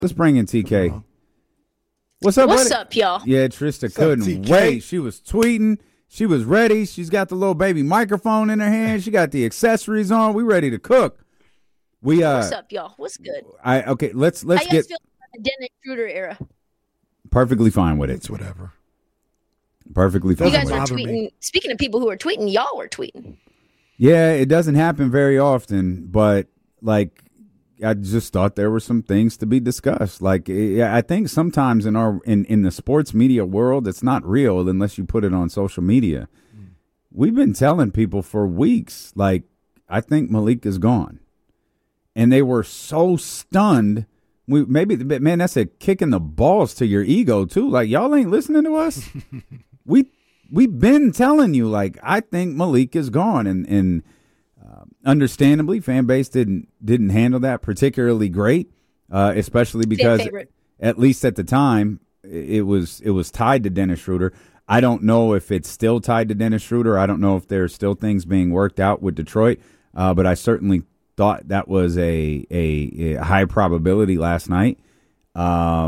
Let's bring in TK. What's up, What's buddy? up, y'all? Yeah, Trista couldn't wait. She was tweeting. She was ready. She's got the little baby microphone in her hand. She got the accessories on. We ready to cook. What's up, y'all? What's good? Let's How you guys get feel about the Dennis Schroeder era? perfectly fine with it. It's whatever. Perfectly fine. You guys with were it. tweeting. Speaking of people who are tweeting, y'all were tweeting. Yeah, it doesn't happen very often, but like I just thought there were some things to be discussed. Like I think sometimes in the sports media world, it's not real unless you put it on social media. We've been telling people for weeks, like, I think Malik is gone. And they were so stunned. Man, that's a kick in the balls to your ego, too. Like, y'all ain't listening to us? We've been telling you, like, I think Malik is gone. And understandably, fan base didn't handle that particularly great, especially because, at least at the time, it was tied to Dennis Schroeder. I don't know if it's still tied to Dennis Schroeder. I don't know if there's still things being worked out with Detroit, but I certainly thought that was a high probability last night. I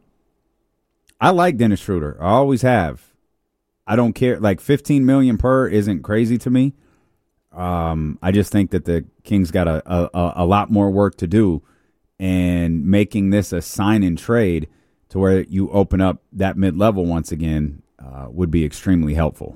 like Dennis Schroeder. I always have. I don't care. Like $15 million per isn't crazy to me. I just think that the Kings got a lot more work to do, and making this a sign and trade to where you open up that mid-level once again would be extremely helpful.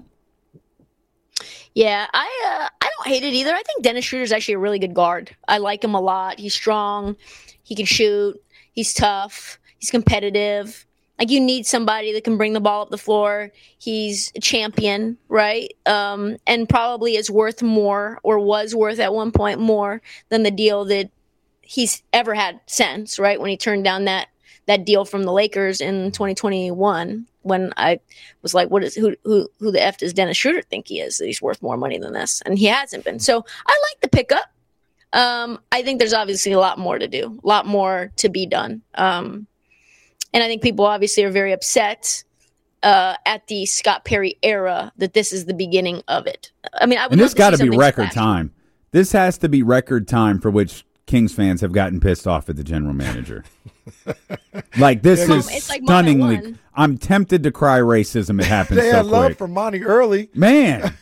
Yeah, I don't hate it either. I think Dennis Schroeder is actually a really good guard. I like him a lot. He's strong. He can shoot. He's tough. He's competitive. Like, you need somebody that can bring the ball up the floor. He's a champion, right? And probably is worth more, or was worth at one point more than the deal that he's ever had since, right? When he turned down that deal from the Lakers in 2021, when I was like, who the F does Dennis Schroeder think he is, that he's worth more money than this? And he hasn't been. So I like the pickup. I think there's obviously a lot more to do, a lot more to be done. And I think people obviously are very upset at the Scott Perry era that this is the beginning of it. I mean, and this got to be record time. This has to be record time for which Kings fans have gotten pissed off at the general manager. Like, this is stunningly. I'm tempted to cry racism. It happens they so had love quick. for Monty early. Man.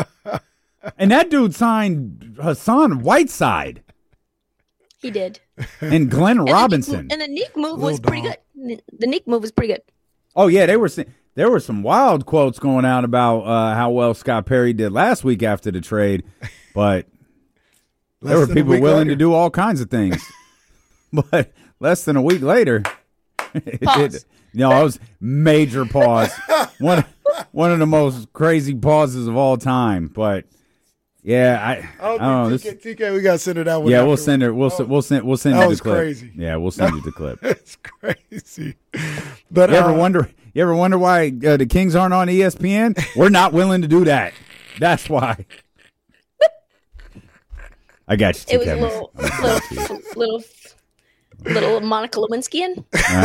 And that dude signed Hassan Whiteside. He did. And Glenn Robinson. And the Nick move was pretty good. The Nick move was pretty good. Oh, yeah. There were some wild quotes going out about how well Scott Perry did last week after the trade. But there were people willing to do all kinds of things. But less than a week later, it was major pause. One of the most crazy pauses of all time. But yeah, I don't know. TK, we got to send her that one. Yeah, we'll send her. We'll send you the clip. Crazy. Yeah, we'll send you the clip. It's crazy. But you ever wonder why the Kings aren't on ESPN? We're not willing to do that. That's why. I got you. It was little Monica Lewinsky-in.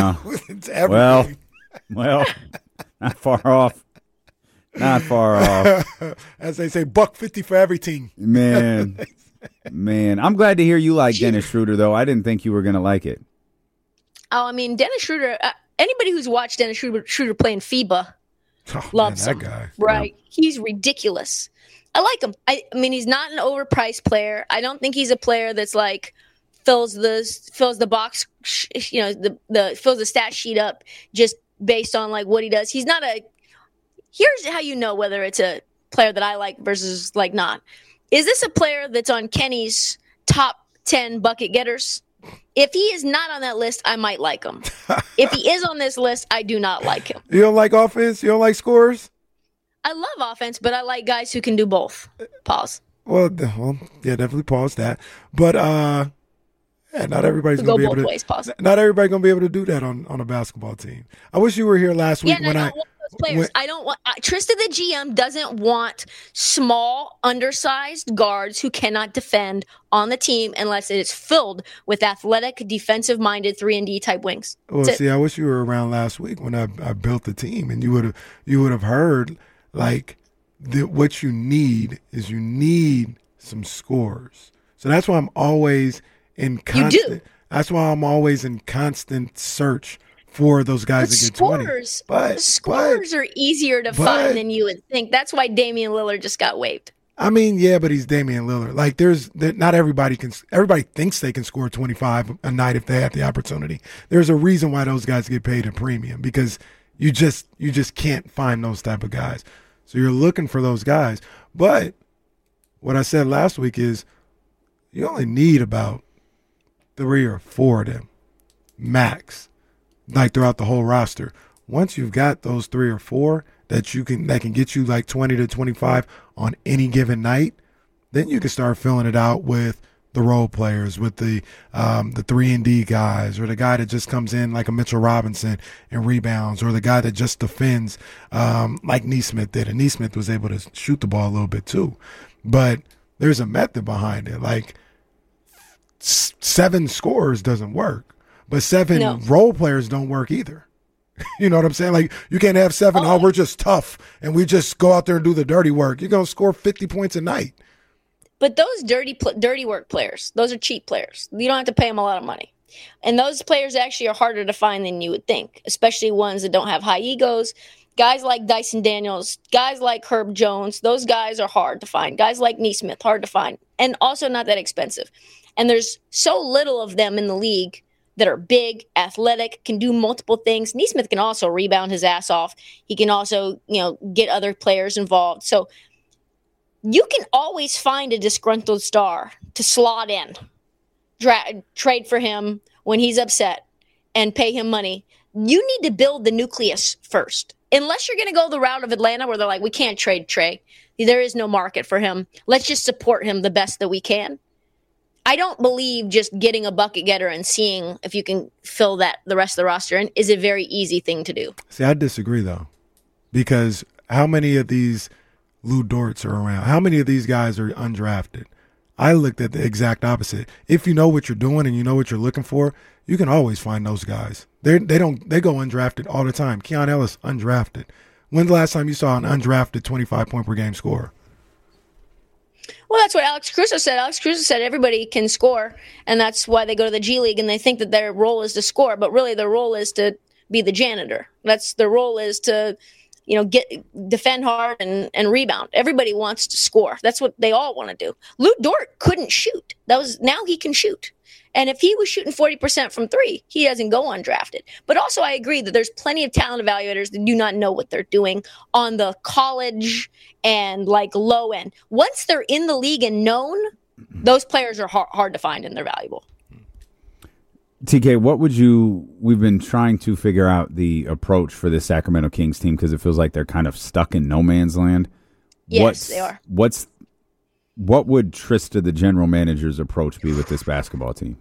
Well, not far off. Not far off. As they say, $1.50 for every team. Man, I'm glad to hear you like Dennis Schroeder, though. I didn't think you were going to like it. Oh, I mean, Dennis Schroeder, anybody who's watched Dennis Schroeder play in FIBA loves him. Guy. Right? Yeah. He's ridiculous. I like him. I mean, he's not an overpriced player. I don't think he's a player that's like fills the box, fills the stat sheet up just based on like what he does. He's not here's how you know whether it's a player that I like versus like not. Is this a player that's on Kenny's top 10 bucket getters? If he is not on that list, I might like him. If he is on this list, I do not like him. You don't like offense? You don't like scorers? I love offense, but I like guys who can do both. Pause. Well, yeah, definitely pause that. But not everybody's going to be able to. Ways, pause. Not everybody's going to be able to do that on a basketball team. I wish you were here last week when players. I don't want Trista the GM doesn't want small, undersized guards who cannot defend on the team unless it is filled with athletic, defensive-minded 3-and-D type wings. Well, see, I wish you were around last week when I built the team, and you would have heard like what you need is some scores. So that's why I'm always in constant. That's why I'm always in constant search for those guys that get 20. Scorers are easier to find than you would think. That's why Damian Lillard just got waived. I mean, yeah, but he's Damian Lillard. Like, not everybody can. Everybody thinks they can score 25 a night if they have the opportunity. There's a reason why those guys get paid a premium, because you just can't find those type of guys. So you're looking for those guys. But what I said last week is you only need about 3 or 4 of them max, like throughout the whole roster. Once you've got those 3 or 4 that can get you like 20 to 25 on any given night, then you can start filling it out with the role players, with the 3-and-D guys, or the guy that just comes in like a Mitchell Robinson and rebounds, or the guy that just defends like Nesmith did. And Nesmith was able to shoot the ball a little bit too. But there's a method behind it. Like 7 scorers doesn't work, but 7 role players don't work either. You know what I'm saying? Like, you can't have 7, we're just tough and we just go out there and do the dirty work. You're going to score 50 points a night. But those dirty work players, those are cheap players. You don't have to pay them a lot of money. And those players actually are harder to find than you would think, especially ones that don't have high egos. Guys like Dyson Daniels, guys like Herb Jones, those guys are hard to find. Guys like Nesmith, hard to find. And also not that expensive. And there's so little of them in the league that are big, athletic, can do multiple things. Nesmith can also rebound his ass off. He can also, get other players involved. So you can always find a disgruntled star to slot in, trade for him when he's upset, and pay him money. You need to build the nucleus first. Unless you're going to go the route of Atlanta where they're like, we can't trade Trey. There is no market for him. Let's just support him the best that we can. I don't believe just getting a bucket getter and seeing if you can fill the rest of the roster in is a very easy thing to do. See, I disagree, though, because how many of these Lou Dorts are around? How many of these guys are undrafted? I looked at the exact opposite. If you know what you're doing and you know what you're looking for, you can always find those guys. They go undrafted all the time. Keon Ellis, undrafted. When's the last time you saw an undrafted 25-point-per-game scorer? Well, that's what Alex Caruso said. Alex Caruso said everybody can score, and that's why they go to the G League, and they think that their role is to score, but really their role is to be the janitor. Their role is to, defend hard and rebound. Everybody wants to score. That's what they all want to do. Lou Dort couldn't shoot. Now he can shoot. And if he was shooting 40% from 3, he doesn't go undrafted. But also I agree that there's plenty of talent evaluators that do not know what they're doing on the college and low end. Once they're in the league and known, those players are hard to find and they're valuable. TK, we've been trying to figure out the approach for this Sacramento Kings team because it feels like they're kind of stuck in no man's land. Yes, they are. What would Trista, the general manager's approach be with this basketball team?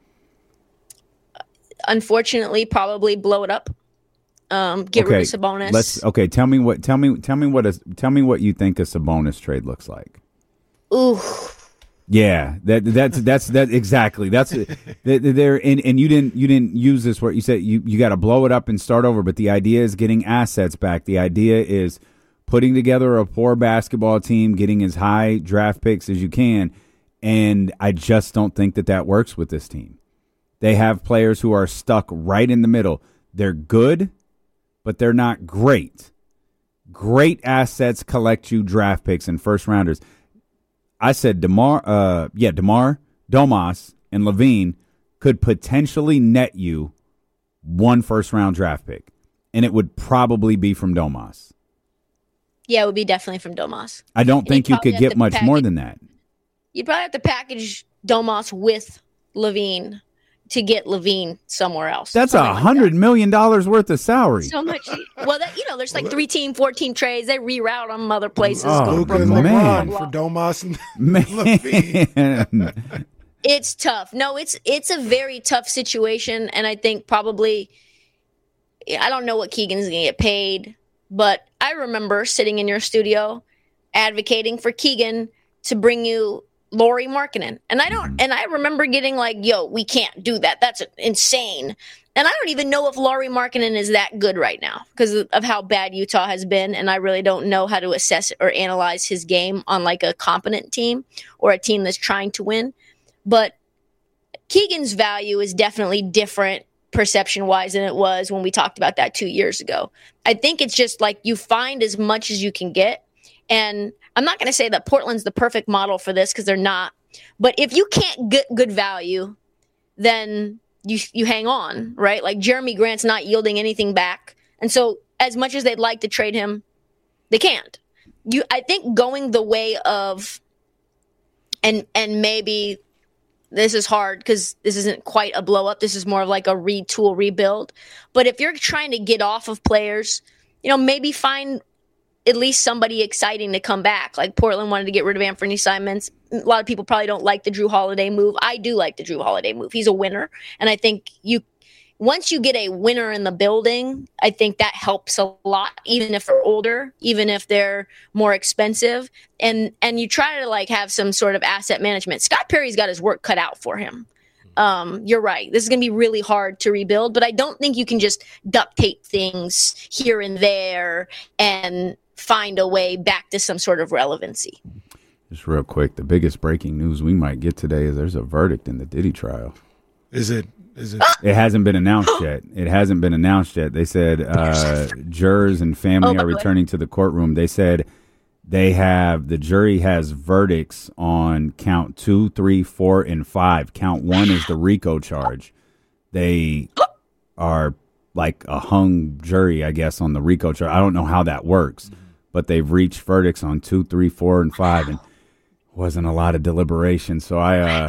Unfortunately, probably blow it up. Get rid of Sabonis. Tell me what you think a Sabonis trade looks like. Ooh. Yeah, that's exactly. That's there, and you didn't use this word. You said you got to blow it up and start over. But the idea is getting assets back. The idea is putting together a poor basketball team, getting as high draft picks as you can, and I just don't think that works with this team. They have players who are stuck right in the middle. They're good, but they're not great. Great assets collect you draft picks and first rounders. I said DeMar, Domas, and Levine could potentially net you 1 first-round draft pick, and it would probably be from Domas. Yeah, it would be definitely from Domas. I don't think you could get much more than that. You'd probably have to package Domas with Levine to get Levine somewhere else. That's $100 million worth of salary. So much. Well, there's 3-team, 4-team trades. They reroute them other places. Oh, man. For Domas and Levine. It's tough. No, it's a very tough situation, and I think probably I don't know what Keegan's going to get paid, but I remember sitting in your studio advocating for Keegan to bring you Lauri Markkanen. And I remember getting yo, we can't do that. That's insane. And I don't even know if Lauri Markkanen is that good right now because of how bad Utah has been. And I really don't know how to assess or analyze his game on a competent team or a team that's trying to win. But Keegan's value is definitely different perception-wise than it was when we talked about that 2 years ago. I think it's just like you find as much as you can get. And I'm not going to say that Portland's the perfect model for this because they're not. But if you can't get good value, then you hang on, right? Like Jeremy Grant's not yielding anything back. And so as much as they'd like to trade him, they can't. I think going the way of, and maybe this is hard because this isn't quite a blow up. This is more of like a retool, rebuild. But if you're trying to get off of players, maybe find at least somebody exciting to come back. Like Portland wanted to get rid of Anthony Simons. A lot of people probably don't like the Drew Holiday move. I do like the Drew Holiday move. He's a winner. And I think once you get a winner in the building, I think that helps a lot, even if they're older, even if they're more expensive. And you try to like have some sort of asset management. Scott Perry's got his work cut out for him. You're right. This is going to be really hard to rebuild, but I don't think you can just duct tape things here and there and find a way back to some sort of relevancy. Just real quick, the biggest breaking news we might get today is there's a verdict in the Diddy trial. Is it? It hasn't been announced yet. They said jurors and family are returning to the courtroom. They said the jury has verdicts on count 2, 3, 4, and 5. Count 1 is the RICO charge. They are like a hung jury, I guess, on the RICO charge. I don't know how that works, but they've reached verdicts on 2, 3, 4, and 5, and wasn't a lot of deliberation. So Wow,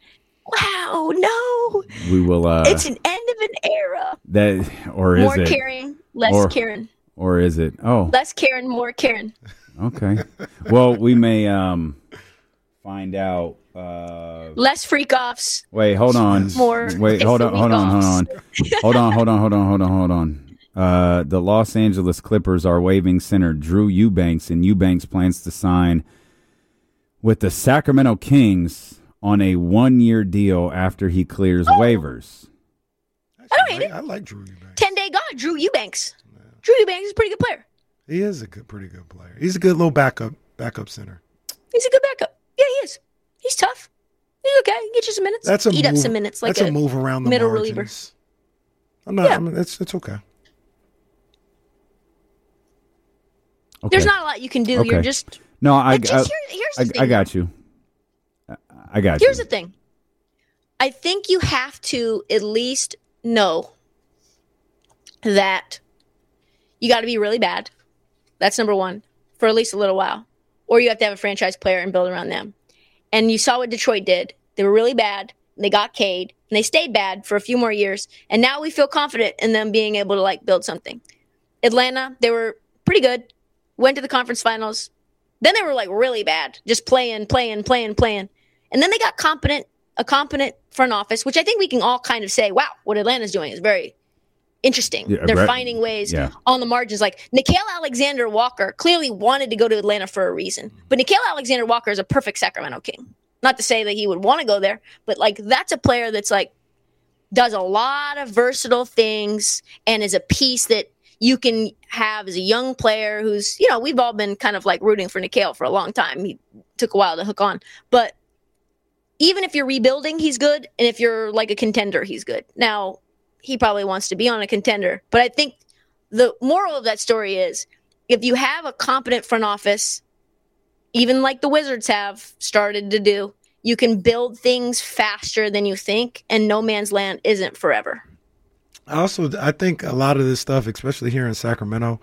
no. We will. It's an end of an era. Or is more it? Karen, less Karen. Or is it? Oh, less Karen, more Karen. Okay. Well, we may find out. Less freak offs. Wait, hold on. More. Wait, hold on. The Los Angeles Clippers are waiving center Drew Eubanks, and Eubanks plans to sign with the Sacramento Kings on a 1-year deal after he clears waivers. I don't hate it. I like Drew Eubanks. 10-day god, Drew Eubanks. Yeah. Drew Eubanks is a pretty good player. He is pretty good player. He's a good little backup center. He's a good backup. Yeah, he is. He's tough. He's okay. He can get you some minutes. Up some minutes. Like that's a move around the middle margins. reliever. I'm not. Yeah. It's okay. There's not a lot you can do. Okay. You're just no. Here's the thing. I got you. Here's the thing. I think you have to at least know that you got to be really bad. That's number one, for at least a little while. Or you have to have a franchise player and build around them. And you saw what Detroit did. They were really bad. And they got Cade. And they stayed bad for a few more years. And now we feel confident in them being able to like build something. Atlanta, they were pretty good. Went to the conference finals. Then they were like really bad. Just playing. And then they got a competent front office, which I think we can all kind of say, wow, what Atlanta's doing is very interesting. Yeah, they're finding ways on the margins. Like Nickeil Alexander-Walker clearly wanted to go to Atlanta for a reason. But Nickeil Alexander-Walker is a perfect Sacramento King. Not to say that he would want to go there, but like that's a player that's like does a lot of versatile things and is a piece that you can have as a young player who's, we've all been kind of like rooting for Nickeil for a long time. He took a while to hook on. But even if you're rebuilding, he's good. And if you're like a contender, he's good. Now, he probably wants to be on a contender. But I think the moral of that story is if you have a competent front office, even like the Wizards have started to do, you can build things faster than you think. And no man's land isn't forever. I think a lot of this stuff, especially here in Sacramento,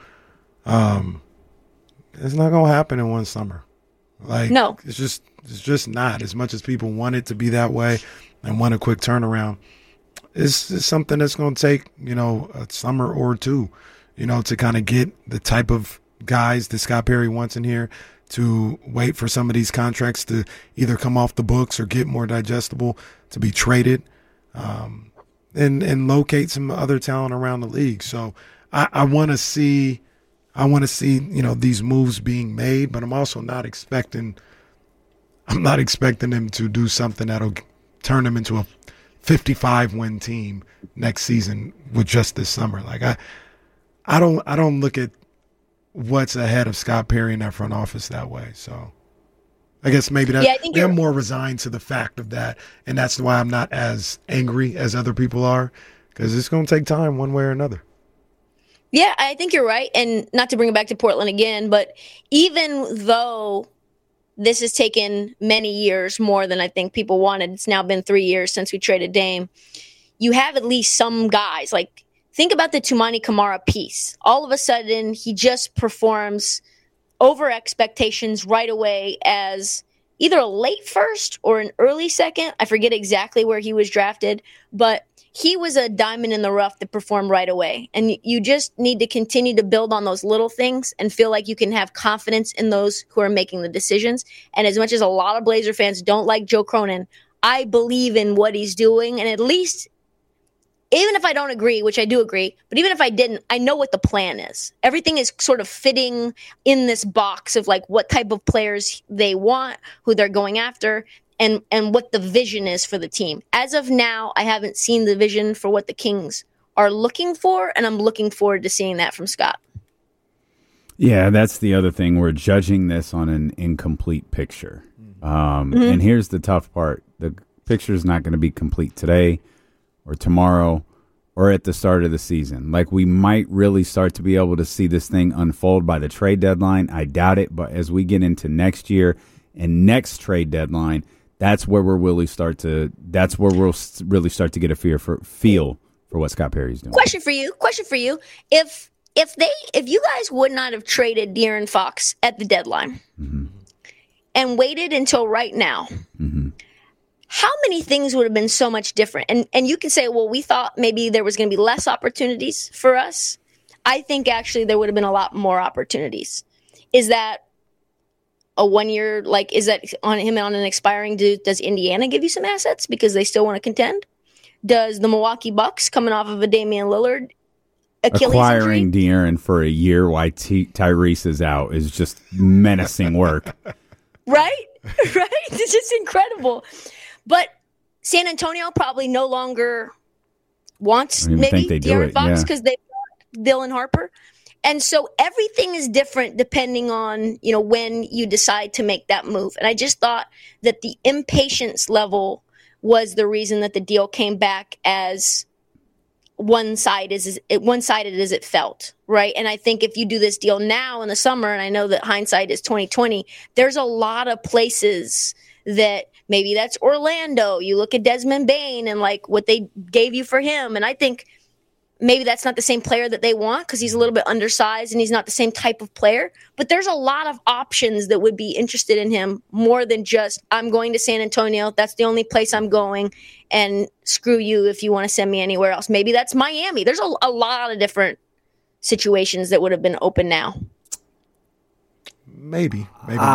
it's not going to happen in one summer. Like, no, it's just not. As much as people want it to be that way and want a quick turnaround, it's something that's going to take, a summer or two, to kind of get the type of guys that Scott Perry wants in here, to wait for some of these contracts to either come off the books or get more digestible, to be traded, and locate some other talent around the league. So I want to see, these moves being made, but I'm also not expecting them to do something that'll turn them into a 55-win team next season with just this summer. Like I don't look at what's ahead of Scott Perry in that front office that way. So I guess maybe that Yeah, I think they're you're- more resigned to the fact of that, and that's why I'm not as angry as other people are, because it's going to take time one way or another. Yeah, I think you're right. And not to bring it back to Portland again, but even though this has taken many years more than I think people wanted, it's now been 3 years since we traded Dame. You have at least some guys. Like, think about the Toumani Camara piece. All of a sudden, he just performs over expectations right away as either a late first or an early second. I forget exactly where he was drafted, but he was a diamond in the rough that performed right away. And you just need to continue to build on those little things and feel like you can have confidence in those who are making the decisions. And as much as a lot of Blazer fans don't like Joe Cronin, I believe in what he's doing. And at least, even if I don't agree, which I do agree, but even if I didn't, I know what the plan is. Everything is sort of fitting in this box of like what type of players they want, who they're going after, and what the vision is for the team. As of now, I haven't seen the vision for what the Kings are looking for, and I'm looking forward to seeing that from Scott. Yeah, that's the other thing. We're judging this on an incomplete picture. And here's the tough part. The picture is not going to be complete today or tomorrow or at the start of the season. Like, we might really start to be able to see this thing unfold by the trade deadline. I doubt it, but as we get into next year and next trade deadline, that's where we'll really start to get a feel for what Scott Perry's doing. Question for you. If you guys would not have traded De'Aaron Fox at the deadline and waited until right now, how many things would have been so much different? And you can say, well, we thought maybe there was going to be less opportunities for us. I think actually there would have been a lot more opportunities. Is that a 1 year, like, is that on him on an expiring deal? Does Indiana give you some assets because they still want to contend? Does the Milwaukee Bucks, coming off of a Damian Lillard Achilles acquiring injury, De'Aaron for a year while Tyrese is out is just menacing work. right? It's just incredible. But San Antonio probably no longer wants I don't even maybe think they do De'Aaron it, Fox yeah. because they got Dylan Harper. And so everything is different depending on, when you decide to make that move. And I just thought that the impatience level was the reason that the deal came back as one-sided as it felt, right? And I think if you do this deal now in the summer, and I know that hindsight is 2020, there's a lot of places that maybe that's Orlando. You look at Desmond Bane and like what they gave you for him, and I think maybe that's not the same player that they want because he's a little bit undersized and he's not the same type of player. But there's a lot of options that would be interested in him more than just, I'm going to San Antonio. That's the only place I'm going. And screw you if you want to send me anywhere else. Maybe that's Miami. There's a lot of different situations that would have been open now. Maybe.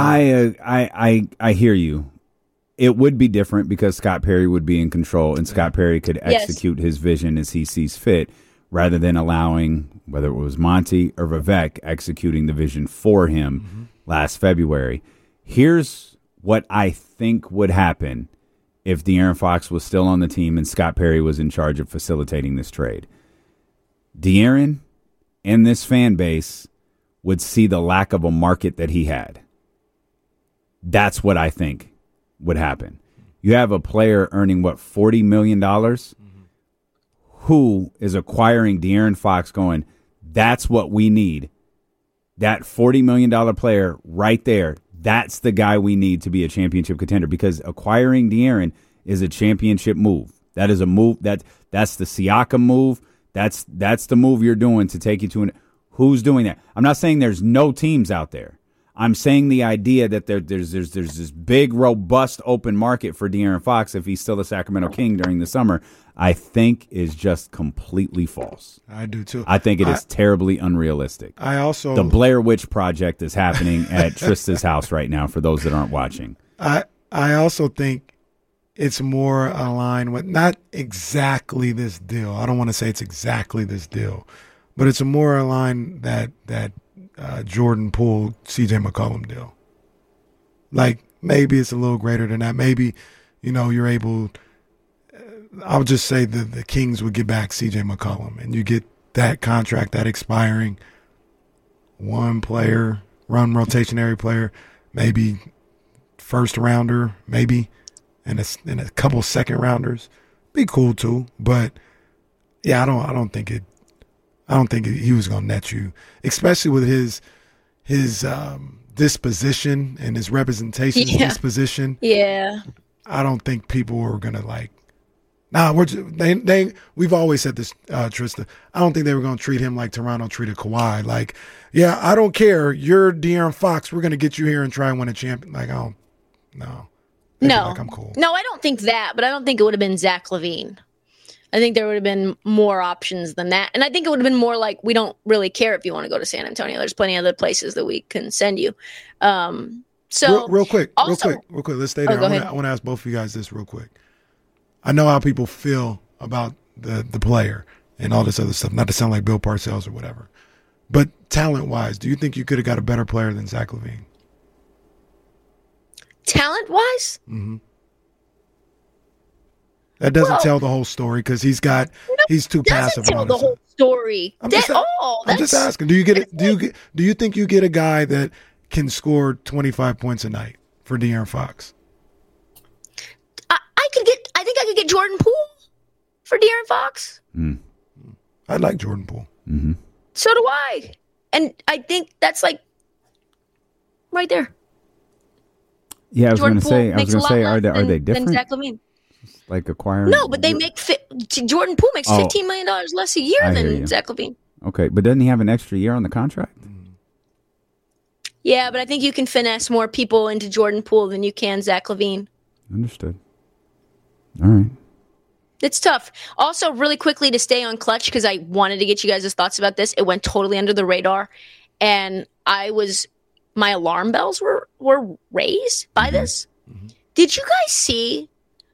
I hear you. It would be different because Scott Perry would be in control and Scott Perry could execute his vision as he sees fit, rather than allowing, whether it was Monty or Vivek, executing the vision for him last February. Here's what I think would happen if De'Aaron Fox was still on the team and Scott Perry was in charge of facilitating this trade. De'Aaron and this fan base would see the lack of a market that he had. That's what I think would happen. You have a player earning, $40 million? Who is acquiring De'Aaron Fox going, that's what we need. That $40 million player right there, that's the guy we need to be a championship contender, because acquiring De'Aaron is a championship move. That is a move. That's the Siakam move. That's the move you're doing to take you to an. Who's doing that? I'm not saying there's no teams out there. I'm saying the idea that there's this big, robust, open market for De'Aaron Fox if he's still a Sacramento King during the summer, I think is just completely false. I do too. I think it is terribly unrealistic. The Blair Witch Project is happening at Trista's house right now, for those that aren't watching. I also think it's more aligned with not exactly this deal. I don't want to say it's exactly this deal, but it's a more aligned that Jordan Poole, C.J. McCollum deal. Like, maybe it's a little greater than that. Maybe, you're able. I would just say that the Kings would get back C.J. McCollum, and you get that contract, that expiring one player, rotationary player, maybe first rounder, maybe, and a couple second rounders. Be cool too, but yeah, I don't think he was gonna net you, especially with his disposition and his representation disposition. Yeah. I don't think people were gonna like. Nah, we've always said this, Trista. I don't think they were gonna treat him like Toronto treated Kawhi. Like, yeah, I don't care. You're De'Aaron Fox. We're gonna get you here and try and win a champion. Like, oh, no. Like, I'm cool. No, I don't think that, but I don't think it would have been Zach LaVine. I think there would have been more options than that. And I think it would have been more like, we don't really care if you want to go to San Antonio. There's plenty of other places that we can send you. So real quick. Let's stay there. I want to ask both of you guys this real quick. I know how people feel about the player and all this other stuff, not to sound like Bill Parcells or whatever. But talent-wise, do you think you could have got a better player than Zach LaVine? Talent-wise? Mm-hmm. That doesn't tell the whole story because he's too passive. Doesn't tell the whole story I'm just asking. Do you think you get a guy that can score 25 points a night for De'Aaron Fox? I think I could get Jordan Poole for De'Aaron Fox. I like Jordan Poole. Mm-hmm. So do I. And I think that's like right there. Yeah, I was going to say, are they than different? Zach LaVine. Like acquiring? No, but they make Jordan Poole makes $15 million less a year than Zach LaVine. Okay, but doesn't he have an extra year on the contract? Yeah, but I think you can finesse more people into Jordan Poole than you can Zach LaVine. Understood. All right. It's tough. Also, really quickly to stay on Clutch, because I wanted to get you guys' thoughts about this. It went totally under the radar, and my alarm bells were raised by this. Mm-hmm. Did you guys see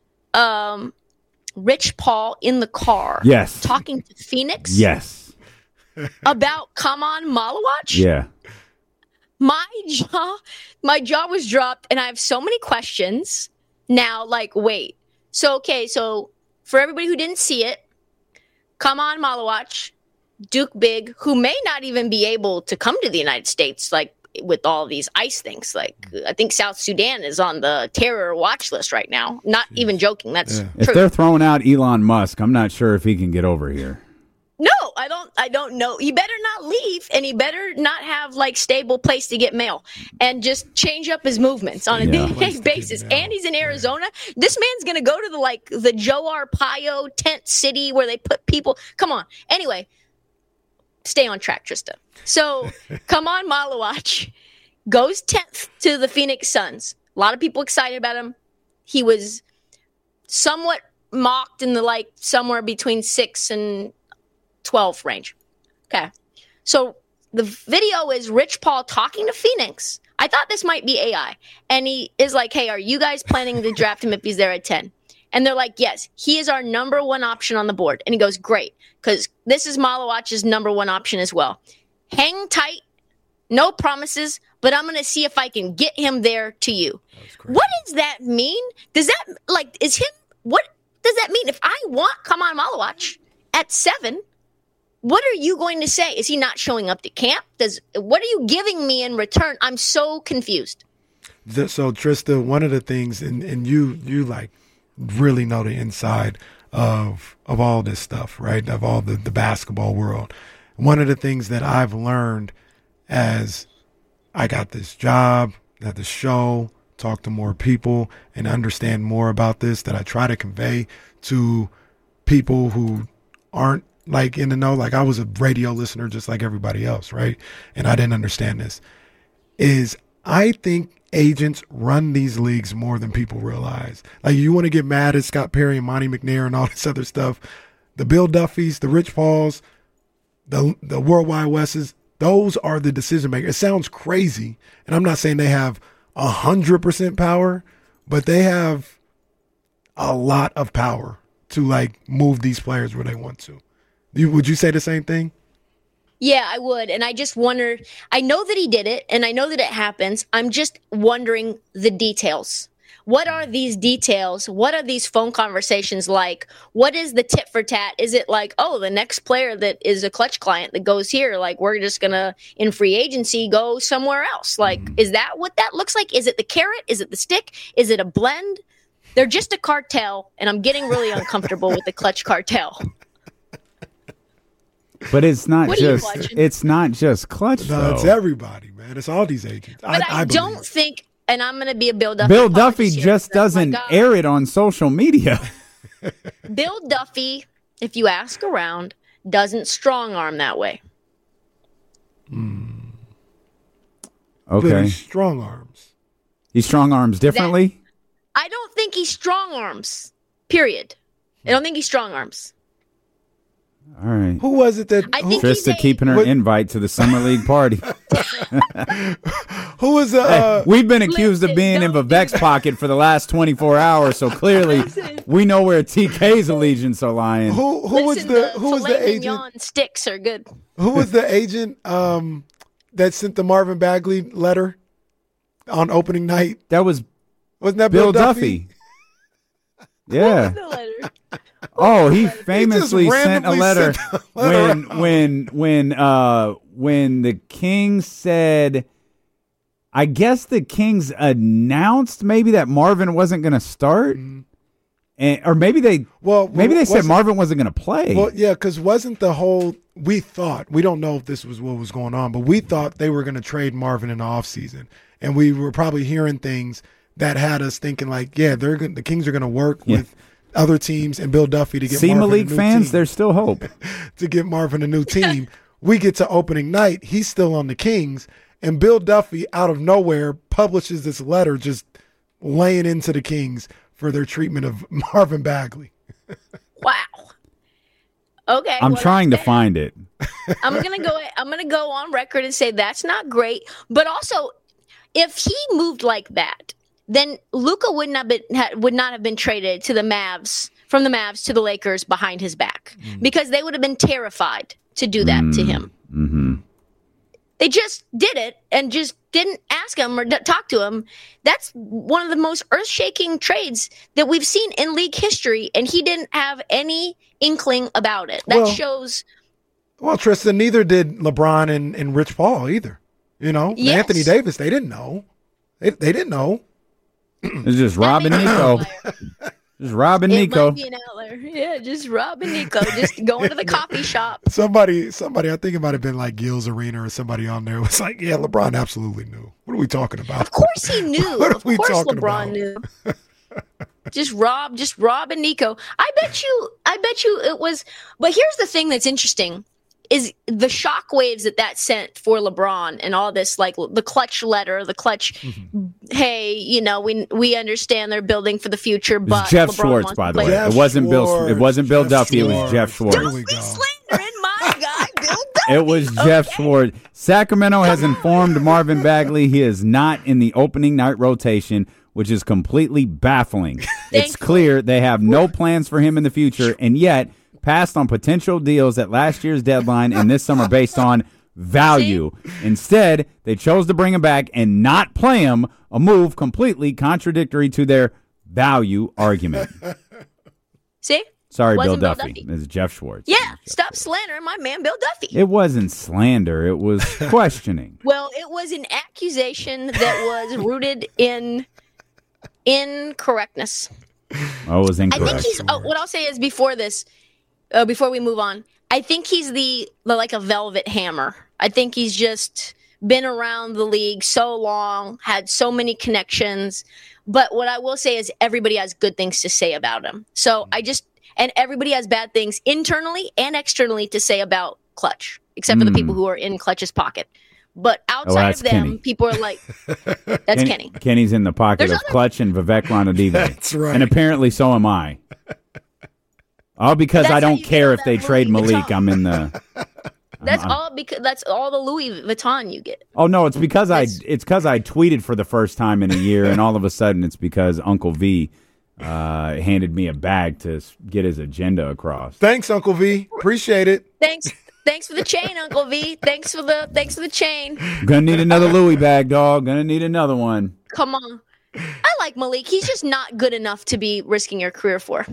Rich Paul in the car? Yes. Talking to Phoenix? Yes. About Kaman Malawach? Yeah. My jaw was dropped, and I have so many questions now. Like, wait. So for everybody who didn't see it, Kaman Malawach, Duke Big, who may not even be able to come to the United States, like with all these ICE things. Like, I think South Sudan is on the terror watch list right now. Not even joking. That's true. If they're throwing out Elon Musk, I'm not sure if he can get over here. No, I don't know. He better not leave, and he better not have like stable place to get mail, and just change up his movements on a day-to-day basis. And he's in Arizona. Yeah. This man's gonna go to the Joe Arpaio tent city where they put people. Come on. Anyway, stay on track, Trista. So, Kaman Malawach goes 10th to the Phoenix Suns. A lot of people excited about him. He was somewhat mocked in the somewhere between 6 and 12 range. Okay. So the video is Rich Paul talking to Phoenix. I thought this might be AI. And he is like, hey, are you guys planning to draft him if he's there at 10? And they're like, yes, he is our number one option on the board. And he goes, great, because this is Malawach's number one option as well. Hang tight. No promises, but I'm going to see if I can get him there to you. What does that mean? Does that, what does that mean? If I want Kaman Malawach at 7, what are you going to say? Is he not showing up to camp? What are you giving me in return? I'm so confused. So Trista, one of the things, and you really know the inside of all this stuff, right? Of all the basketball world. One of the things that I've learned as I got this job, at the show, talk to more people, and understand more about this, that I try to convey to people who aren't in the know. Like, I was a radio listener just like everybody else, right? And I didn't understand this. Is I think agents run these leagues more than people realize. Like, you want to get mad at Scott Perry and Monty McNair and all this other stuff. The Bill Duffys, the Rich Pauls, the Worldwide Wests, those are the decision makers. It sounds crazy, and I'm not saying they have 100% power, but they have a lot of power to move these players where they want to. Would you say the same thing? Yeah, I would. And I just wonder, I know that he did it and I know that it happens. I'm just wondering the details. What are these details? What are these phone conversations like? What is the tit for tat? Is it like, oh, the next player that is a Clutch client that goes here, like we're just gonna in free agency go somewhere else? Like, is that what that looks like? Is it the carrot? Is it the stick? Is it a blend? They're just a cartel, and I'm getting really uncomfortable with the Clutch cartel. But it's not What are you just watching? it's not just Clutch No, though. it's everybody, man. It's all these agents. But I believe. don't think, and I'm going to be a Bill Duffy. Bill Duffy apologist here, just because, oh my doesn't God, air it on social media. Bill Duffy, if you ask around, doesn't strong arm that way. But Okay. he's strong arms. He strong arms differently? I don't think he strong arms. Period. I don't think he strong arms. All right. Who was it that? I think Trista he's keeping her What- invite to the Summer League party. Who was the? We've been accused of listen, being in don't do Vivek's pocket for the last 24 hours, so clearly we know where TK's allegiance are lying. who was Listen, the? Who was filet the agent? mignon sticks are good. Who was the agent? That sent the Marvin Bagley letter on opening night. That was Wasn't that Bill Bill Duffy. Yeah. The letter. Oh, he famously sent a randomly letter sent a letter when the Kings said, I guess the Kings announced maybe that Marvin wasn't going to start, and or maybe they said Marvin wasn't going to play. Well, yeah, because wasn't the whole we thought, we don't know if this was what was going on, but we thought they were going to trade Marvin in the offseason. And we were probably hearing things that had us thinking like, yeah, the Kings are going to work with other teams and Bill Duffy to get See, Marvin Malik a new fans, team. there's still hope. To get Marvin a new team. We get to opening night, he's still on the Kings, and Bill Duffy out of nowhere publishes this letter just laying into the Kings for their treatment of Marvin Bagley. Wow. Okay. I'm well, trying to that's find it. I'm gonna go on record and say that's not great. But also, if he moved like that, then Luka would not have been traded to the Mavs from the Mavs to the Lakers behind his back because they would have been terrified to do that to him. Mm-hmm. They just did it and just didn't ask him or talk to him. That's one of the most earth-shaking trades that we've seen in league history, and he didn't have any inkling about it. That Well, shows. Well, Tristan, neither did LeBron and Rich Paul either. You know, Yes. Anthony Davis, they didn't know. They didn't know. It's just That Rob and may be an Nico. outlier. Just Rob and It Nico. might be an outlier. Yeah, just Rob and Nico, just going to the coffee shop. Somebody, I think it might have been like Gil's Arena or somebody on there was like, yeah, LeBron absolutely knew. What are we talking about? Of course he knew. What are Of we course talking LeBron about? knew. Just Rob and Nico. I bet you it was. But here's the thing that's interesting is the shockwaves that sent for LeBron and all this, like the Clutch letter, the Clutch. Hey, you know, we understand they're building for the future, It but was Jeff LeBron Schwartz, wants by to the way. play. Jeff It wasn't Bill. Schwartz. It wasn't Bill Jeff Duffy. It was Schwartz. Jeff Schwartz. There Don't we be go. slandering my guy, Bill Duffy. It was Jeff Schwartz. Sacramento has informed Marvin Bagley he is not in the opening night rotation, which is completely baffling. It's Thankfully. clear they have no plans for him in the future, and yet passed on potential deals at last year's deadline and this summer based on value. Instead, they chose to bring him back and not play him, a move completely contradictory to their value argument. See? Sorry, Bill Wasn't Bill Duffy. Duffy. This is Jeff Schwartz. Yeah, Jeff stop Schwartz. slandering my man, Bill Duffy. It wasn't slander. It was questioning. Well, it was an accusation that was rooted in incorrectness. Oh, it was I incorrect. think he's. What I'll say is before this, before we move on, I think he's the like a velvet hammer. I think he's just been around the league so long, had so many connections. But what I will say is everybody has good things to say about him. So and everybody has bad things internally and externally to say about Clutch, except for the people who are in Clutch's pocket. But outside that's of them, Kenny. people are like, that's Kenny. Kenny's in the pocket There's of other- Clutch and Vivek Ranadive. That's right. And apparently so am I. All because That's I how don't you care get if all they that trade Louis Malik. Vuitton. I'm in the. That's all the Louis Vuitton you get. Oh no, it's because I tweeted for the first time in a year, and all of a sudden it's because Uncle V handed me a bag to get his agenda across. Thanks, Uncle V. Appreciate it. Thanks for the chain, Uncle V. Thanks for the chain. Gonna need another Louis bag, dog. Gonna need another one. Come on. I like Malik. He's just not good enough to be risking your career for.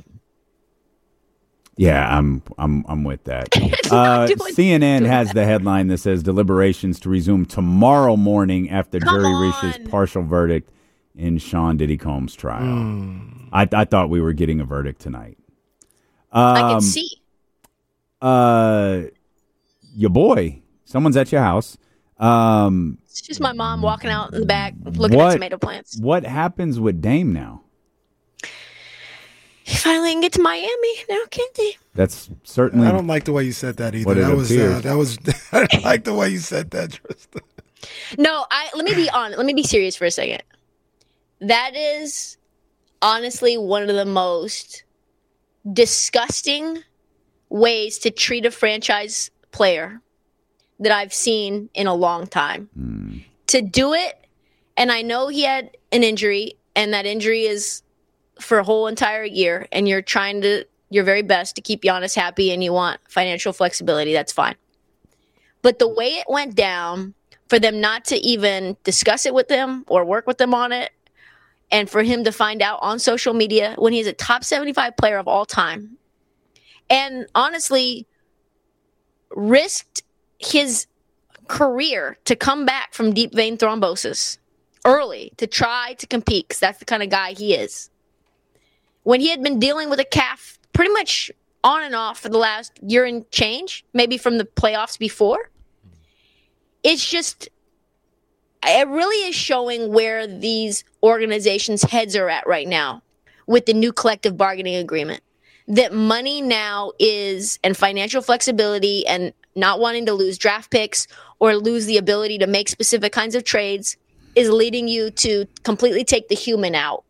Yeah, I'm with that. Not doing- CNN has the headline that says deliberations to resume tomorrow morning after jury reaches partial verdict in Sean Diddy Combs' trial. I thought we were getting a verdict tonight. I can see. Your boy, someone's at your house. It's just my mom walking out in the back looking at tomato plants. What happens with Dame now? He finally can get to Miami now, can't he? That's certainly. I don't like the way you said that either. What it That was appears. I don't like the way you said that, Tristan. No, let me be honest. Let me be serious for a second. That is honestly one of the most disgusting ways to treat a franchise player that I've seen in a long time. To do it, and I know he had an injury, and that injury is for a whole entire year, and you're trying to your very best to keep Giannis happy, and you want financial flexibility, that's fine. But the way it went down, for them not to even discuss it with them or work with them on it, and for him to find out on social media when he's a top 75 player of all time, and honestly risked his career to come back from deep vein thrombosis early to try to compete, because that's the kind of guy he is. When he had been dealing with a calf pretty much on and off for the last year and change, maybe from the playoffs before, it's just, it really is showing where these organizations' heads are at right now with the new collective bargaining agreement. That money now is, and financial flexibility, and not wanting to lose draft picks or lose the ability to make specific kinds of trades, is leading you to completely take the human out.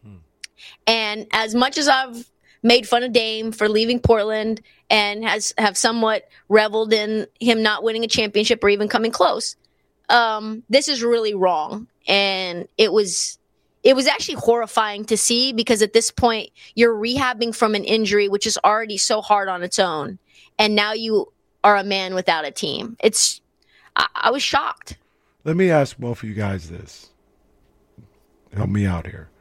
And as much as I've made fun of Dame for leaving Portland and have somewhat reveled in him not winning a championship or even coming close, this is really wrong. And it was actually horrifying to see, because at this point you're rehabbing from an injury which is already so hard on its own, and now you are a man without a team. I was shocked. Let me ask both of you guys this. Help me out here.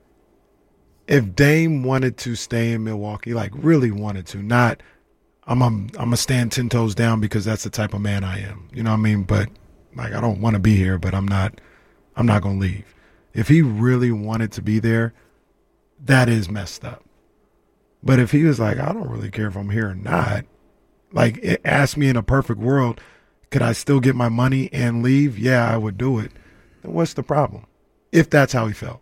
If Dame wanted to stay in Milwaukee, like really wanted to, not I'm gonna stand 10 toes down because that's the type of man I am. You know what I mean? But like, I don't want to be here, but I'm not gonna leave. If he really wanted to be there, that is messed up. But if he was like, I don't really care if I'm here or not, like, ask me in a perfect world, could I still get my money and leave? Yeah, I would do it. Then what's the problem? If that's how he felt.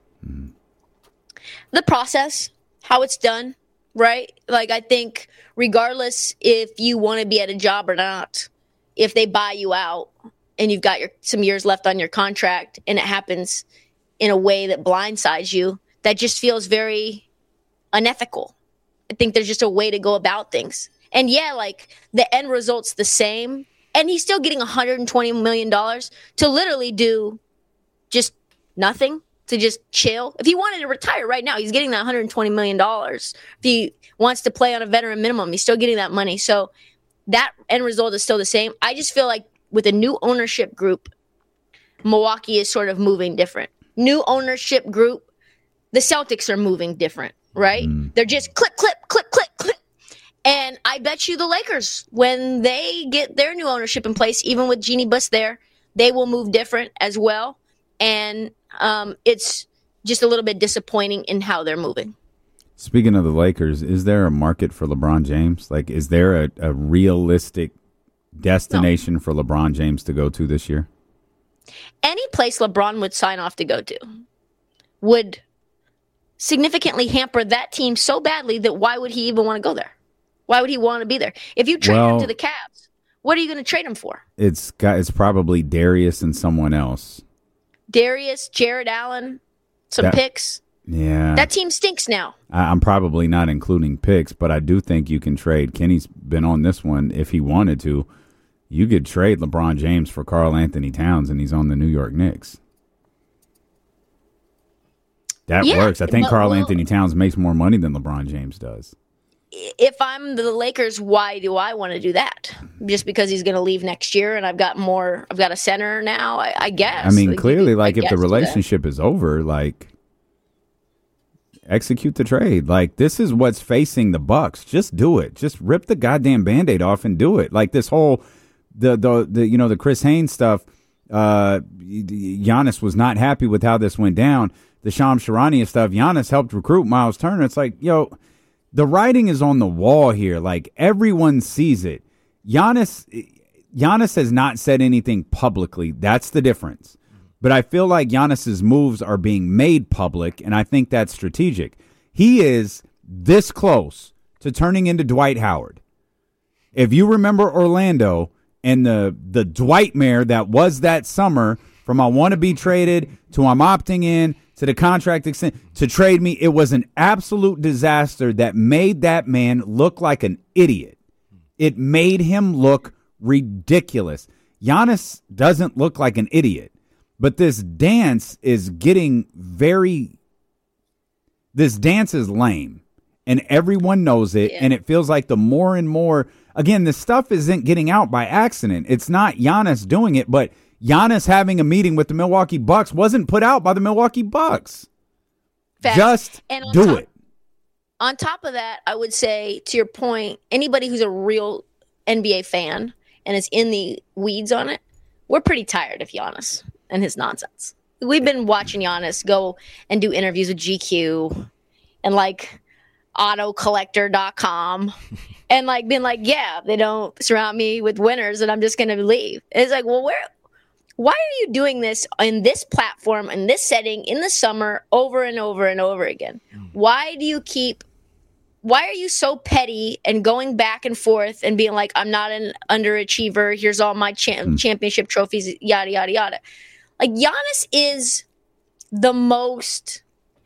The process, how it's done, right? Like, I think regardless if you want to be at a job or not, if they buy you out and you've got some years left on your contract and it happens in a way that blindsides you, that just feels very unethical. I think there's just a way to go about things. And yeah, like, the end result's the same, and he's still getting $120 million to literally do just nothing, to just chill. If he wanted to retire right now, he's getting that $120 million. If he wants to play on a veteran minimum, he's still getting that money. So that end result is still the same. I just feel like with a new ownership group, Milwaukee is sort of moving different. New ownership group, the Celtics are moving different, right? They're just clip, clip, clip, clip, clip. And I bet you the Lakers, when they get their new ownership in place, even with Jeannie Buss there, they will move different as well. And it's just a little bit disappointing in how they're moving. Speaking of the Lakers, is there a market for LeBron James? Like, is there a realistic destination for LeBron James to go to this year? Any place LeBron would sign off to go to would significantly hamper that team so badly that why would he even want to go there? Why would he want to be there? If you trade him to the Cavs, what are you going to trade him for? It's probably Darius and someone else. Darius, Jared Allen, some picks. Yeah. That team stinks now. I'm probably not including picks, but I do think you can trade. Kenny's been on this one. If he wanted to, you could trade LeBron James for Karl Anthony Towns, and he's on the New York Knicks. That works. I think Karl Anthony Towns makes more money than LeBron James does. If I'm the Lakers, why do I want to do that? Just because he's going to leave next year and I've got a center now, I guess. I mean, clearly, like, if the relationship is over, like, execute the trade. Like, this is what's facing the Bucks. Just do it. Just rip the goddamn Band-Aid off and do it. Like, this whole the Chris Haynes stuff. Giannis was not happy with how this went down. The Shams Charania stuff. Giannis helped recruit Miles Turner. It's like, yo, the writing is on the wall here. Like, everyone sees it. Giannis has not said anything publicly. That's the difference. But I feel like Giannis's moves are being made public, and I think that's strategic. He is this close to turning into Dwight Howard. If you remember Orlando and the Dwightmare that was that summer, from I want to be traded to I'm opting in to the contract extent to trade me, it was an absolute disaster that made that man look like an idiot. It made him look ridiculous. Giannis doesn't look like an idiot, but this dance is lame, and everyone knows it, and it feels like the more and more, again, this stuff isn't getting out by accident. It's not Giannis doing it, but Giannis having a meeting with the Milwaukee Bucks wasn't put out by the Milwaukee Bucks. Facts. Just do it. On top of that, I would say, to your point, anybody who's a real NBA fan and is in the weeds on it, we're pretty tired of Giannis and his nonsense. We've been watching Giannis go and do interviews with GQ and like autocollector.com and like being like, yeah, they don't surround me with winners and I'm just going to leave. And it's like, well, why are you doing this in this platform, in this setting, in the summer, over and over and over again? Why are you so petty and going back and forth and being like, I'm not an underachiever, here's all my championship trophies, yada, yada, yada. Like, Giannis is the most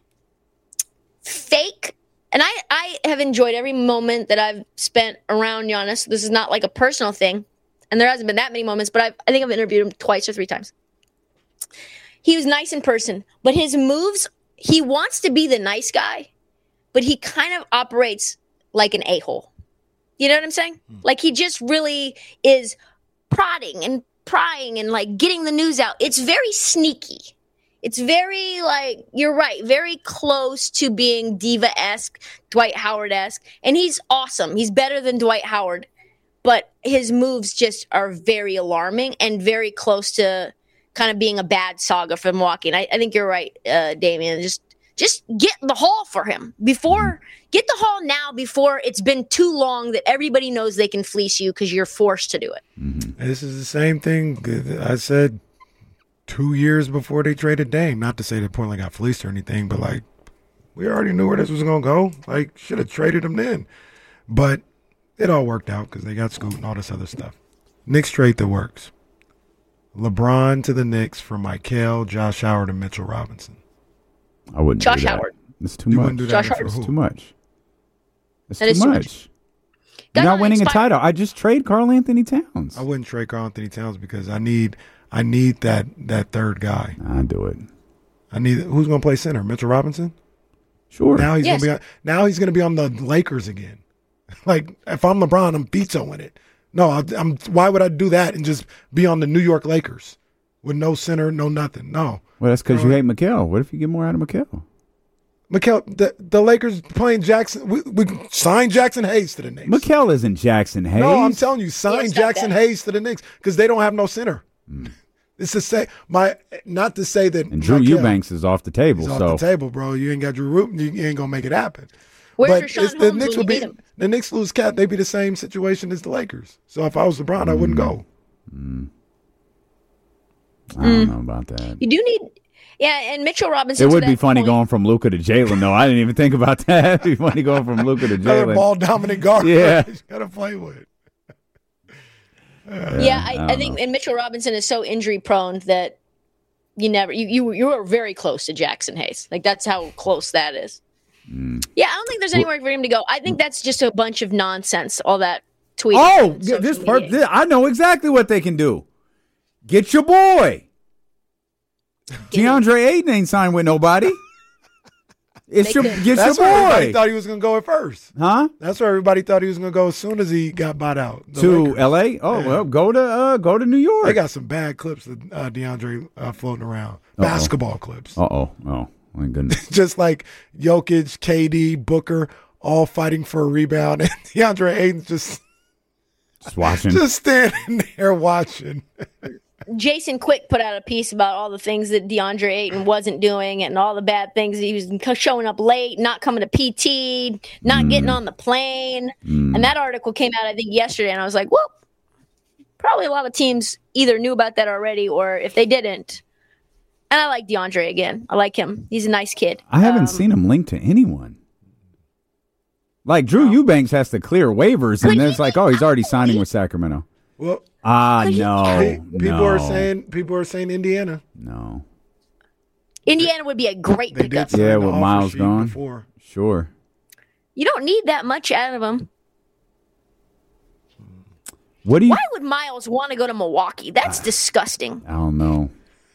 fake, and I have enjoyed every moment that I've spent around Giannis. This is not like a personal thing, and there hasn't been that many moments, but I think I've interviewed him twice or three times. He was nice in person, but his moves, he wants to be the nice guy, but he kind of operates like an a-hole. You know what I'm saying? Like, he just really is prodding and prying and like getting the news out. It's very sneaky. It's very, like, you're right, very close to being diva-esque, Dwight Howard-esque. And he's awesome. He's better than Dwight Howard. But his moves just are very alarming and very close to kind of being a bad saga for Milwaukee. And I think you're right, Damian. Just get the haul for him. Get the haul now before it's been too long that everybody knows they can fleece you because you're forced to do it. This is the same thing I said 2 years before they traded Dame. Not to say that Portland got fleeced or anything, but like, we already knew where this was going to go. Like, should have traded him then. But it all worked out because they got Scoot and all this other stuff. Knicks trade that works. LeBron to the Knicks for Michael, Josh Howard, and Mitchell Robinson. I wouldn't Josh do that. Howard. It's too much. Josh Howard. It's too much. It's That is too too much. much. You're not That's winning a inspired. title. I just trade Karl Anthony Towns. I wouldn't trade Karl Anthony Towns because I need that third guy. I do it. Who's going to play center? Mitchell Robinson? Sure. Now he's Yes. going to be on the Lakers again. Like, if I'm LeBron, I'm vetoing it. No, why would I do that and just be on the New York Lakers with no center, no nothing? No. Well, that's because you hate Mikal. What if you get more out of Mikal? The Lakers playing Jackson. We signed Jackson Hayes to the Knicks. Mikal isn't Jackson Hayes. No, I'm telling you, sign Yes, Jackson that. Hayes to the Knicks because they don't have no center. It's to say not to say that. And Drew Mikal Eubanks is off the table. is off So the table, bro. You ain't got Drew Rubin. You ain't gonna make it happen. Where's But Rashawn it's- Holmes when Knicks you would be need him? the Knicks lose Cat. They'd be the same situation as the Lakers. So if I was LeBron, I wouldn't go. I don't know about that. You do need, and Mitchell Robinson. It would to be that funny point, going from Luka to Jalen, though. I didn't even think about that. It'd be funny going from Luka to Another Jalen. ball dominant guard. Yeah. you gotta play with. Yeah, I think, and Mitchell Robinson is so injury prone that you are very close to Jackson Hayes. Like, that's how close that is. Yeah, I don't think there's anywhere for him to go. I think that's just a bunch of nonsense. All that tweeting. Oh, on yeah, social media. I know exactly what they can do. Get your boy. DeAndre Ayton ain't signed with nobody. Get your That's where everybody boy. thought he was gonna go at first. Huh? That's where everybody thought he was gonna go as soon as he got bought out. The To Lakers. L.A.? Oh, Yeah. well, go to New York. They got some bad clips of DeAndre floating around. Basketball clips. Uh-oh. Oh. my goodness. Just like Jokic, KD, Booker, all fighting for a rebound, and DeAndre Ayton's just watching. just standing there watching. Jason Quick put out a piece about all the things that DeAndre Ayton wasn't doing and all the bad things. He was showing up late, not coming to PT, not getting on the plane. And that article came out, I think, yesterday. And I was like, well, probably a lot of teams either knew about that already or if they didn't. And I like DeAndre again. I like him. He's a nice kid. I haven't seen him linked to anyone. Like Drew Eubanks has to clear waivers, and then it's like, oh, he's already signing with Sacramento. Well, no. people are saying Indiana. No. Indiana would be a great They did pickup. sign Yeah, the with offer Miles sheet gone. before. Sure. You don't need that much out of him. What do you? Why would Miles want to go to Milwaukee? That's disgusting. I don't know.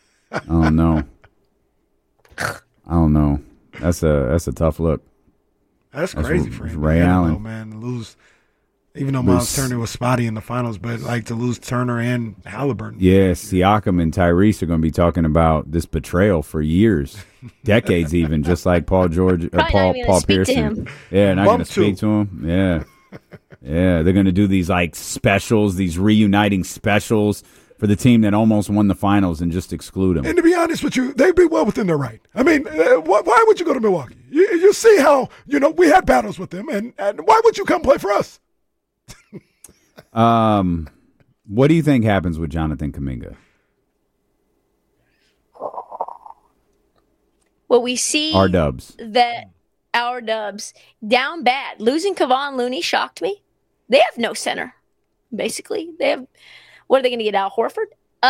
That's a tough look. That's That's crazy for Ray Indiana, Allen. though, man. To lose, even though Miles Turner was spotty in the finals, but like to lose Turner and Halliburton. Yeah, Siakam and Tyrese are going to be talking about this betrayal for years, decades even, just like Paul George, Probably not Paul even gonna speak to Pearson. him. Yeah, not going to Bump speak to him. Yeah, yeah, they're going to do these like specials, these reuniting specials for the team that almost won the finals and just exclude him. And to be honest with you, they'd be well within their right. I mean, why would you go to Milwaukee? You see how, we had battles with them, and why would you come play for us? What do you think happens with Jonathan Kuminga? Well, we see Our Dubs. that our Dubs down bad. Losing Kevon Looney shocked me. They have no center, basically. They have. What are they going to get, Al Horford?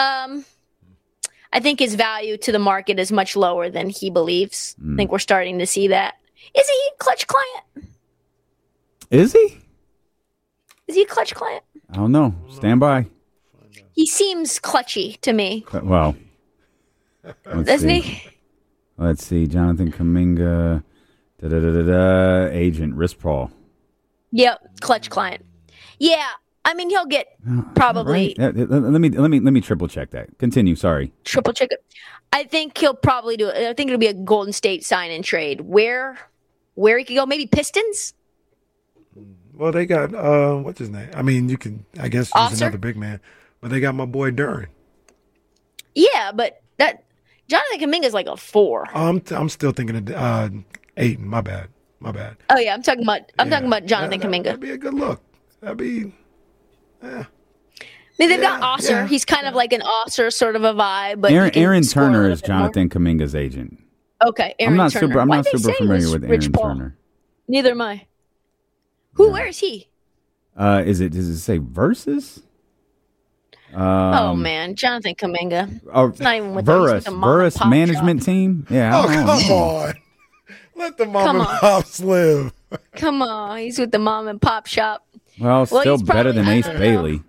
I think his value to the market is much lower than he believes. I think we're starting to see that. Is he a clutch client? Is he? Is he a clutch client? I don't know. Stand by. He seems clutchy to me, Well, doesn't he? Let's see. Jonathan Kuminga, agent, Rich Paul. Yep, clutch client. Yeah, I mean he'll get probably Right? Let me triple check that. Continue. Sorry. triple check it. I think he'll probably do it. I think it'll be a Golden State sign and trade. Where he could go? Maybe Pistons. Well, they got what's his name? I mean, you can I guess use Officer? another big man, but they got my boy Duran. Yeah, but that Jonathan Kuminga's like a 4. I'm still thinking of Ayton. My bad. Oh yeah, I'm talking about Jonathan Kuminga. That'd be a good look. That'd be. I mean, they've got Osser. yeah, He's kind of like an Osser sort of a vibe. But Aaron Turner is Jonathan Kuminga's agent. Okay, Aaron I'm not Turner. super. I'm Why'd not they super say it familiar was with Rich Aaron Paul? Turner. Neither am I. Where is he? Does it say Versus? Oh man, Jonathan Kuminga. It's not even with them. He's with the mom and Verus pop management shop. team. Yeah. Oh I don't come know. on! Let the mom Come and on. pops live. Come on, he's with the mom and pop shop. Well, still he's better than probably- I Ace don't know. Bailey.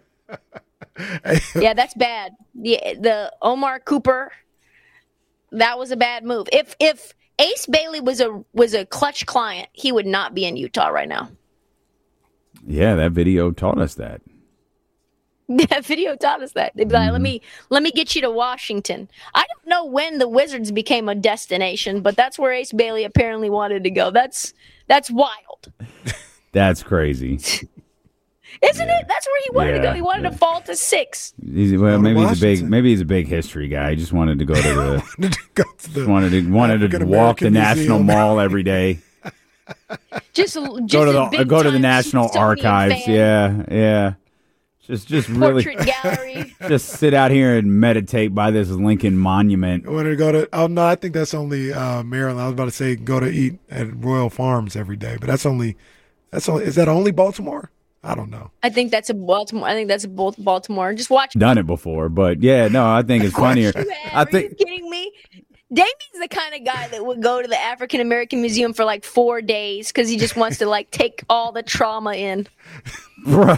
Yeah, that's bad. The Omar Cooper, that was a bad move. If Ace Bailey was a clutch client, he would not be in Utah right now. Yeah, that video taught us that. That video taught us that. They'd be like, let me get you to Washington. I don't know when the Wizards became a destination, but that's where Ace Bailey apparently wanted to go. That's wild. That's crazy. Isn't it? That's where he wanted to go. He wanted to fall to 6. Maybe he's a big history guy. He just wanted to go to the Go to the wanted to African walk the American National Museum. Mall every day. Just Go to the National Archives. Yeah. Just really Portrait gallery. just sit out here and meditate by this Lincoln Monument. I wanted to go to. Oh no, I think that's only Maryland. I was about to say go to eat at Royal Farms every day, but that's only. Is that only Baltimore? I don't know. I think that's a Baltimore. Baltimore. Just watch. Done it before, but yeah, no, I think it's funnier. I Are think you kidding me? Damien's the kind of guy that would go to the African American Museum for like 4 days because he just wants to like take all the trauma in. Bruh.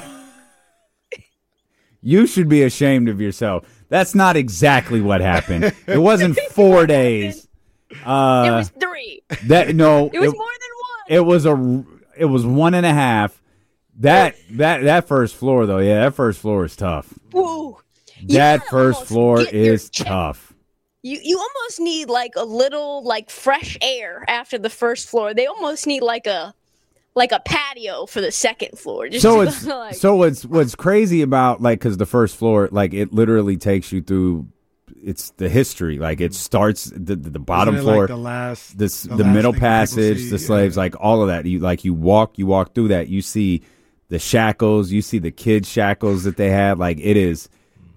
You should be ashamed of yourself. That's not exactly what happened. It wasn't 4 days. It was 3. That no, It was more than 1. it was 1.5. That first floor though, yeah, that first floor is tough. Woo. That gotta first almost floor get your is chest- tough. You almost need like a little like fresh air after the first floor. They almost need like a patio for the second floor. Just So to it's go, like, so what's crazy about like because the first floor like it literally takes you through. It's the history. Like it starts the bottom Isn't it floor, like the middle thing people passage, see? the slaves, like all of that. You walk through that. You see the shackles. You see the kids' shackles that they had. Like it is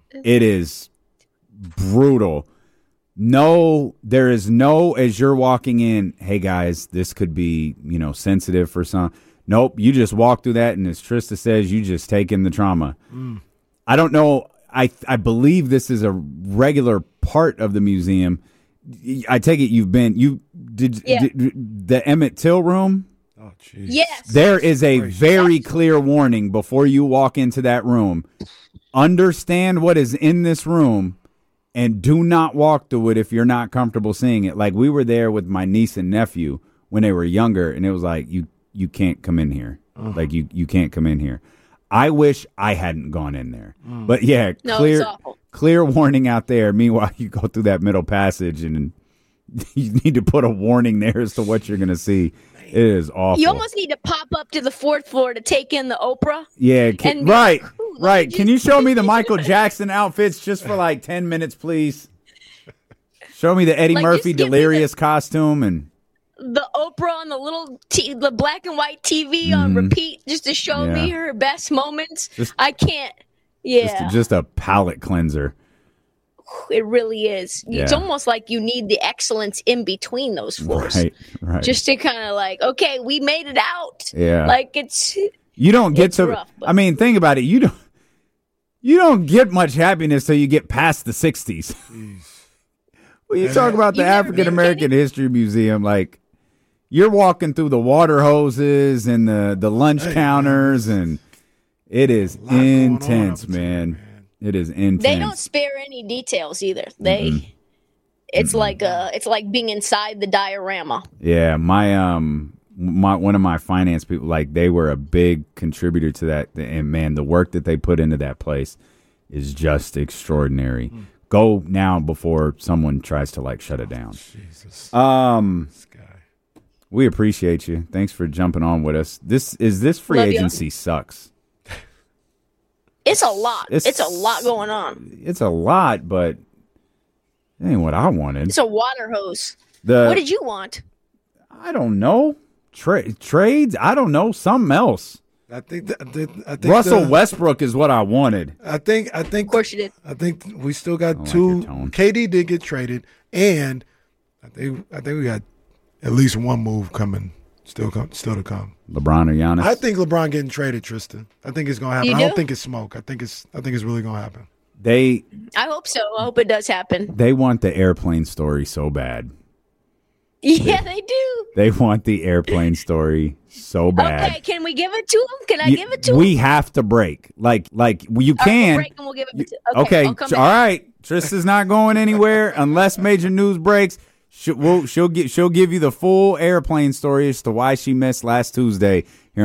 brutal. No, there is no, as you're walking in, hey guys, this could be, sensitive for some. Nope, you just walk through that, and as Trista says, you just take in the trauma. I don't know. I believe this is a regular part of the museum. I take it did the Emmett Till room? Oh, jeez. yes. There is a very clear warning before you walk into that room. Understand what is in this room. And do not walk through it if you're not comfortable seeing it. Like we were there with my niece and nephew when they were younger, and it was like you can't come in here. Like you can't come in here. I wish I hadn't gone in there. But yeah, No, it's awful. clear warning out there. Meanwhile, you go through that middle passage, and you need to put a warning there as to what you're going to see. It is awful. You almost need to pop up to the fourth floor to take in the Oprah. Yeah, And be right, like, "Ooh, let me right. just- Can you show me the Michael Jackson outfits just for like 10 minutes, please? Show me the Eddie Like, Murphy just give me Delirious costume and The Oprah on the the black and white TV on repeat just to show me Yeah. her best moments. Just- I can't. Yeah, just a palate cleanser. it really is. It's Yeah. almost like you need the excellence in between those floors. Right. Just to kind of like, okay, we made it out. Yeah. Like it's You don't get It's to. rough, but- I mean, think about it. You don't get much happiness till you get past the 60s. When you talk about the You never been, African American History Museum, like you're walking through the water hoses and the lunch counters, and it is lot going on intense, up there, man. It is intense. they don't spare any details either. It's like being inside the diorama. Yeah, my one of my finance people, like they were a big contributor to that, and man, the work that they put into that place is just extraordinary. Go now before someone tries to like shut it down. Jesus. This guy. We appreciate you. Thanks for jumping on with us. This free Love you. agency sucks. It's a lot. It's- It's a lot going on. It's a lot, but it ain't what I wanted. It's a water hose. The What did you want? I don't know. Trades? I don't know. Something else. I think Russell Westbrook is what I wanted. I think Of course you did. I think we still got like two. your tone. KD did get traded, and I think we got at least one move coming. Still to come. LeBron or Giannis? I think LeBron getting traded, Tristan. I think it's gonna happen. You I don't do? think it's smoke. I think it's really gonna happen. They I hope so. I hope it does happen. they want the airplane story so bad. Yeah, they do. They want the airplane story so bad. Okay, can we give it to him? Can I give it to him? We have to break. Like you All right, we'll can. break and we'll give it to Okay, I'll come all back. right. Trista's not going anywhere unless major news breaks. She'll give you the full airplane story as to why she missed last Tuesday.